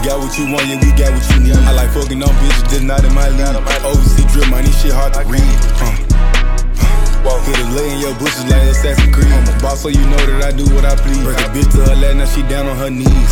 got what you want, yeah, we got what you need. I like fucking on bitches, just not in my league. Overseas drip money, shit hard to read. Put a lay in your bushes like Assassin's Creed. I'm a boss, so you know that I do what I please. Break a bitch to her lap, now she down on her knees.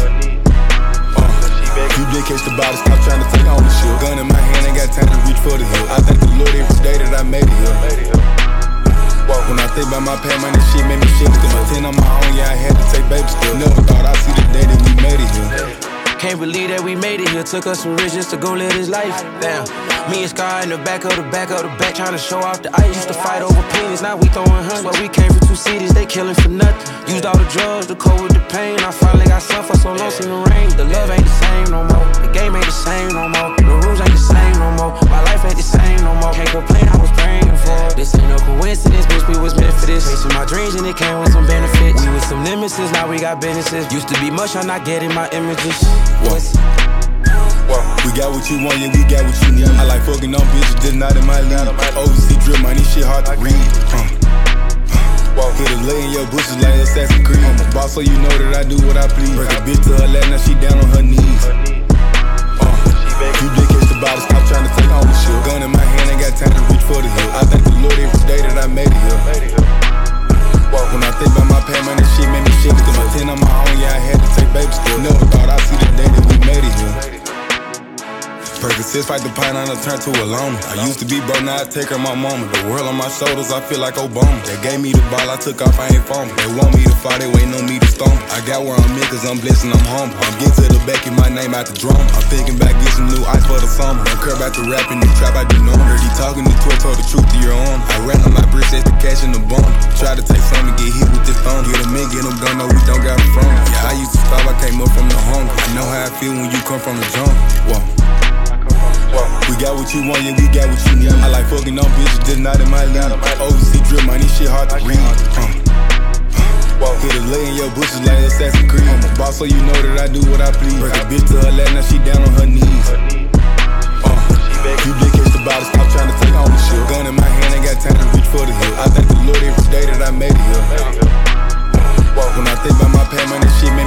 You did catch the bottle, stop trying to take ownership. Gun in my hand, ain't got time to reach for the hill. I thank the Lord every day that I made it here. When I think about my past, man, this shit made me shit. Cause my 10 on my own, yeah, I had to take baby steps. Never thought I'd see the day that we made it here. Can't believe that we made it here. Took us some riches to go live this life. Damn. Me and Sky in the back of the back, trying to show off the ice. Used to fight over pennies, now we throwing hundreds. Where we came from 2 cities, they killing for nothing. Used all the drugs to cope with the pain. I finally got some for so long in the rain. The love ain't the same no more. The game ain't the same no more. The rules ain't the same no more. My life ain't the same no more. Can't complain, I was praying for it. This ain't no coincidence, bitch, we was meant for this. Chasing my dreams and it came with some benefits. We with some nemesis, now we got businesses. Used to be much, I'm not getting my images. We got what you want, yeah, we got what you need. I like fucking on bitches, just not in my league. Overseas drip money, shit hard to read. Put a lay in your bushes like Assassin's Creed. I'm a boss, so you know that I do what I please. Break a bitch to her lap, now she down on her knees. You did catch the bottle, stop trying to take ownership. Gun in my hand, ain't got time to reach for the hill. I thank the Lord every day that I made it here. When I think about my past, man, this shit made me shit. Cause my 10 on my own, yeah, I had to take baby steps. Never thought I'd see the day that we made it here. Percocets fight the pint, I done turned to a loner. I used to be broke, now I take her my mama. The world on my shoulders, I feel like Obama. They gave me the ball, I took off, I ain't fumble. They want me to fly, they waiting on me to stumble. I got where I'm in, cause I'm blessed and I'm humble. I'm getting to the back, get my name out the drum. I'm thinking back, get some new ice for the summer. Don't care about the rapping, the trap, I do no. Dirty talking, the toy told the truth to your arm. I ran on my bricks, that's the cash in the bump. Try to take something, get hit with this thumb. Get them in, get them done, no, we don't got them from. Yeah, I used to stop, I came up from the hunger. I know how I feel when you come from the jump. Whoa. We got what you want, yeah, we got what you need. I like fucking on bitches, just not in my league. Overseas drip money, shit hard to read. Put a lay in your bushes like Assassin's Creed. I'm a boss, so you know that I do what I please. Break a bitch to her lap, now she down on her knees. You did catch the bottle, stop trying to take ownership. Gun in my hand, ain't got time to reach for the hill. I thank the Lord every day that I made it here. When I think about my past, man, this shit made